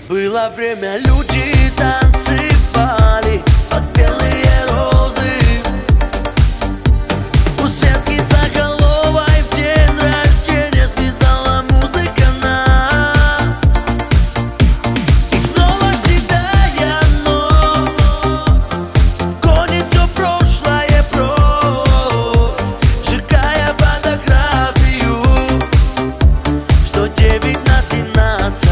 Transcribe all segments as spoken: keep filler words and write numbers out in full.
Было время, люди танцевали под белые розы. У Светки Соколовой в день рождения связала музыка нас. И снова седая ночь гонит все прошлое прочь, сжигая фотографию, что девять на двенадцать.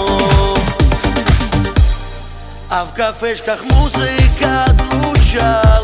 А в кафешках музыка звучала.